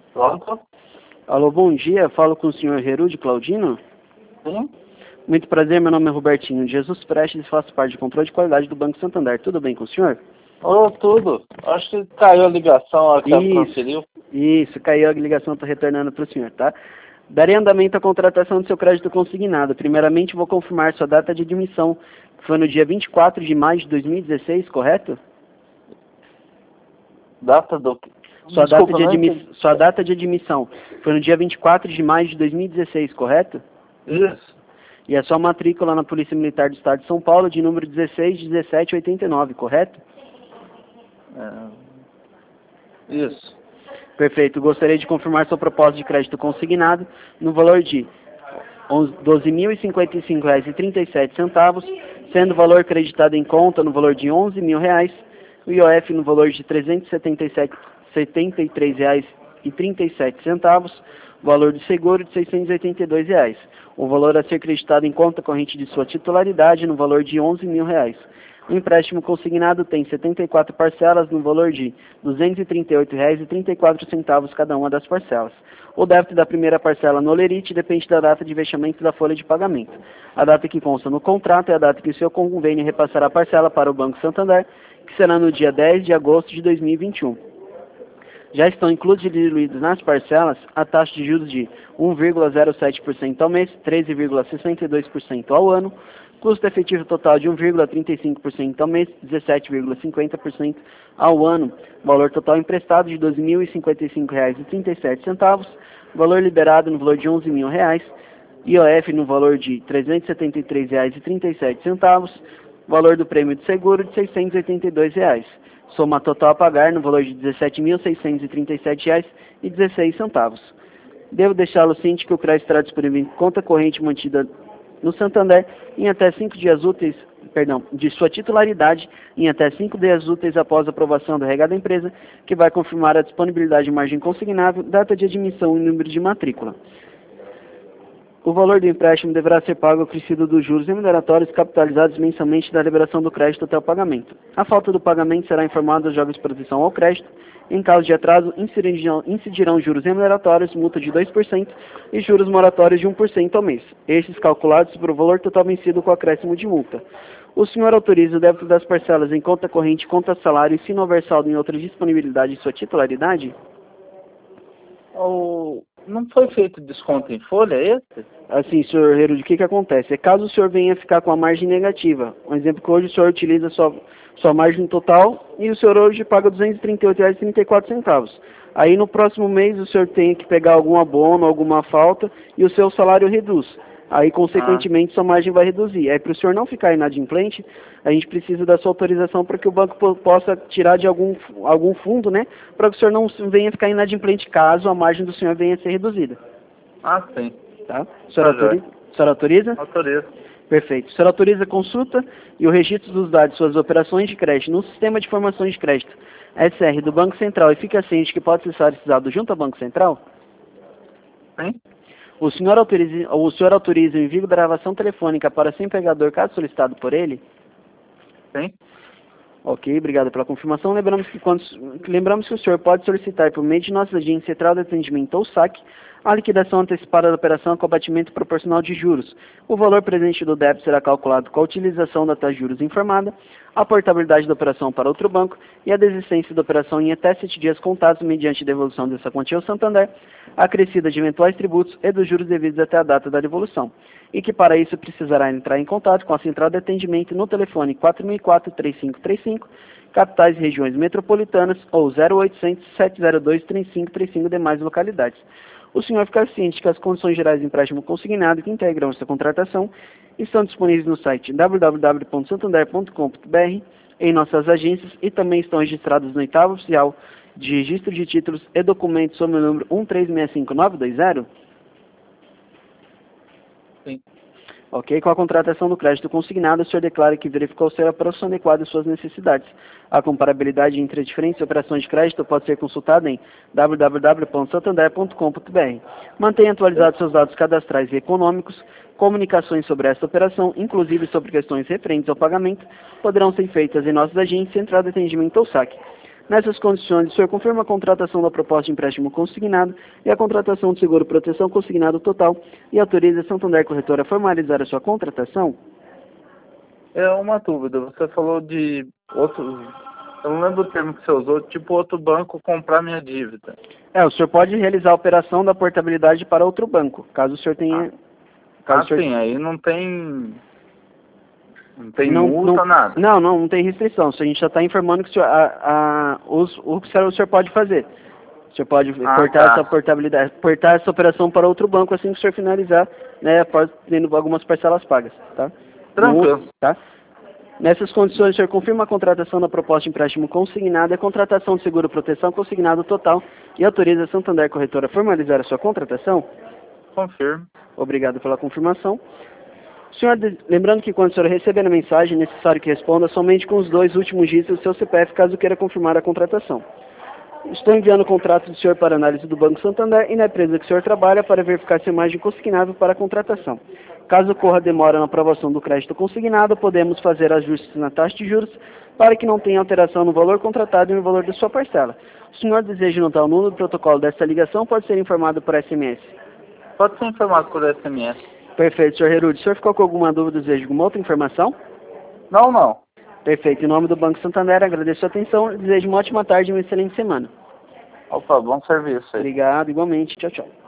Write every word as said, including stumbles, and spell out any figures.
Pronto? Alô, bom dia. Falo com o senhor Herude Claudino. Sim. Muito prazer, meu nome é Robertinho de Jesus Prestes e faço parte de controle de qualidade do Banco Santander. Tudo bem com o senhor? Ô, tudo. Acho que caiu a ligação, a hora que ela Isso, transferiu. isso, caiu a ligação, estou retornando para o senhor, tá? Darei andamento à contratação do seu crédito consignado. Primeiramente, vou confirmar sua data de admissão, que foi no dia vinte e quatro de maio de dois mil e dezesseis, correto? Data do... Sua, Desculpa, data de não admi... entendi. sua data de admissão foi no dia vinte e quatro de maio de dois mil e dezesseis, correto? Isso. E a sua matrícula na Polícia Militar do Estado de São Paulo de número dezesseis dezessete oitenta e nove, correto? É... Isso. Perfeito. Gostaria de confirmar sua proposta de crédito consignado no valor de doze mil e cinquenta e cinco reais e trinta e sete centavos, sendo o valor creditado em conta no valor de onze mil reais, o I O F no valor de trezentos e setenta e sete, setenta e três reais e trinta e sete centavos, valor do seguro de seiscentos e oitenta e dois reais. O valor a ser creditado em conta corrente de sua titularidade no valor de onze mil reais. O empréstimo consignado tem setenta e quatro parcelas no valor de duzentos e trinta e oito reais e trinta e quatro centavos cada uma das parcelas. O débito da primeira parcela no Olerite depende da data de fechamento da folha de pagamento. A data que consta no contrato é a data que o seu convênio repassará a parcela para o Banco Santander, que será no dia dez de agosto de dois mil e vinte e um. Já estão incluídos e diluídos nas parcelas a taxa de juros de um vírgula zero sete por cento ao mês, treze vírgula sessenta e dois por cento ao ano, custo efetivo total de um vírgula trinta e cinco por cento ao mês, dezessete vírgula cinquenta por cento ao ano, valor total emprestado de doze mil e cinquenta e cinco reais e trinta e sete centavos, valor liberado no valor de onze mil reais, I O F no valor de trezentos e setenta e três reais e trinta e sete centavos, valor do prêmio de seguro de seiscentos e oitenta e dois reais. Soma total a pagar no valor de dezessete mil seiscentos e trinta e sete reais e dezesseis centavos. Devo deixá-lo ciente que o crédito estará disponível em conta corrente mantida no Santander em até cinco dias úteis, perdão, de sua titularidade em até cinco dias úteis após a aprovação do R H da empresa, que vai confirmar a disponibilidade de margem consignável, data de admissão e número de matrícula. O valor do empréstimo deverá ser pago acrescido dos juros remuneratórios capitalizados mensalmente da liberação do crédito até o pagamento. A falta do pagamento será informada aos jogos de proteção ao crédito. Em caso de atraso, incidirão, incidirão juros remuneratórios, multa de dois por cento e juros moratórios de um por cento ao mês. Estes calculados por o valor total vencido com acréscimo de multa. O senhor autoriza o débito das parcelas em conta corrente, conta salário e se não houver saldo em outra disponibilidade de sua titularidade? O... Não foi feito desconto em folha esse? Assim, senhor Herude, o que que acontece? É caso o senhor venha ficar com a margem negativa. Um exemplo que hoje o senhor utiliza sua, sua margem total e o senhor hoje paga duzentos e trinta e oito reais e trinta e quatro centavos. Aí no próximo mês o senhor tem que pegar algum abono, alguma falta e o seu salário reduz. Aí, consequentemente, ah. sua margem vai reduzir. Aí, para o senhor não ficar inadimplente, a gente precisa da sua autorização para que o banco po possa tirar de algum, algum fundo, né? Para que o senhor não venha ficar inadimplente caso a margem do senhor venha a ser reduzida. Ah, sim. Tá? O senhor, Pois autoriza? É. O senhor autoriza? Autoriza. Perfeito. O senhor autoriza a consulta e o registro dos dados de suas operações de crédito no Sistema de Informações de Crédito, S R, do Banco Central, e fica ciente que pode ser solicitado junto ao Banco Central? Sim. O senhor autoriza, o senhor autoriza o envio da gravação telefônica para seu empregador, caso solicitado por ele? Sim. Ok, obrigado pela confirmação. Lembramos que, quando, lembramos que o senhor pode solicitar por meio de nossa agência central de atendimento ou saque a liquidação antecipada da operação com abatimento proporcional de juros. O valor presente do débito será calculado com a utilização da taxa de juros informada, a portabilidade da operação para outro banco e a desistência da operação em até sete dias contados mediante devolução dessa quantia ao Santander, acrescida de eventuais tributos e dos juros devidos até a data da devolução, e que para isso precisará entrar em contato com a central de atendimento no telefone quatro mil e quatro, três cinco três cinco, capitais e regiões metropolitanas, ou zero oitocentos, sete zero dois, três cinco três cinco demais localidades. O senhor fica ciente que as condições gerais de empréstimo consignado que integram esta contratação estão disponíveis no site w w w ponto santander ponto com ponto b r, em nossas agências, e também estão registrados no oitavo oficial de registro de títulos e documentos sob o número um três seis cinco nove dois zero? Sim. Ok, com a contratação do crédito consignado, o senhor declara que verificou ser a operação adequada às suas necessidades. A comparabilidade entre as diferentes operações de crédito pode ser consultada em w w w ponto santander ponto com ponto b r. Mantenha atualizados seus dados cadastrais e econômicos. Comunicações sobre esta operação, inclusive sobre questões referentes ao pagamento, poderão ser feitas em nossas agências, central de atendimento ou saque. Nessas condições, o senhor confirma a contratação da proposta de empréstimo consignado e a contratação de seguro proteção consignado total e autoriza a Santander Corretora a formalizar a sua contratação? É uma dúvida. Você falou de outro... Eu não lembro o termo que você usou, tipo outro banco comprar minha dívida. É, o senhor pode realizar a operação da portabilidade para outro banco, caso o senhor tenha... Ah, caso ah o senhor... sim, aí não tem... Não tem Não, multa, não, nada. não, não, não tem restrição. A gente já está informando que o senhor, a, a, os, o que o senhor pode fazer. O senhor pode Ah, portar tá. essa portabilidade, portar essa operação para outro banco assim que o senhor finalizar, né, após tendo algumas parcelas pagas, tá? Tranquilo. No, tá? Nessas condições, o senhor confirma a contratação da proposta de empréstimo consignado e a contratação de seguro proteção consignado total e autoriza a Santander Corretora a formalizar a sua contratação? Confirmo. Obrigado pela confirmação. Senhor, lembrando que quando o senhor receber a mensagem, é necessário que responda somente com os dois últimos dígitos do seu C P F, caso queira confirmar a contratação. Estou enviando o contrato do senhor para análise do Banco Santander e na empresa que o senhor trabalha para verificar se a imagem consignável para a contratação. Caso ocorra demora na aprovação do crédito consignado, podemos fazer ajustes na taxa de juros para que não tenha alteração no valor contratado e no valor da sua parcela. O senhor deseja notar o número do protocolo desta ligação, pode ser informado por S M S. Pode ser informado por S M S. Perfeito, senhor Herúdio. O senhor ficou com alguma dúvida, deseja alguma outra informação? Não, não. Perfeito. Em nome do Banco Santander, agradeço a atenção e desejo uma ótima tarde e uma excelente semana. Opa, bom serviço aí. Obrigado, igualmente. Tchau, tchau.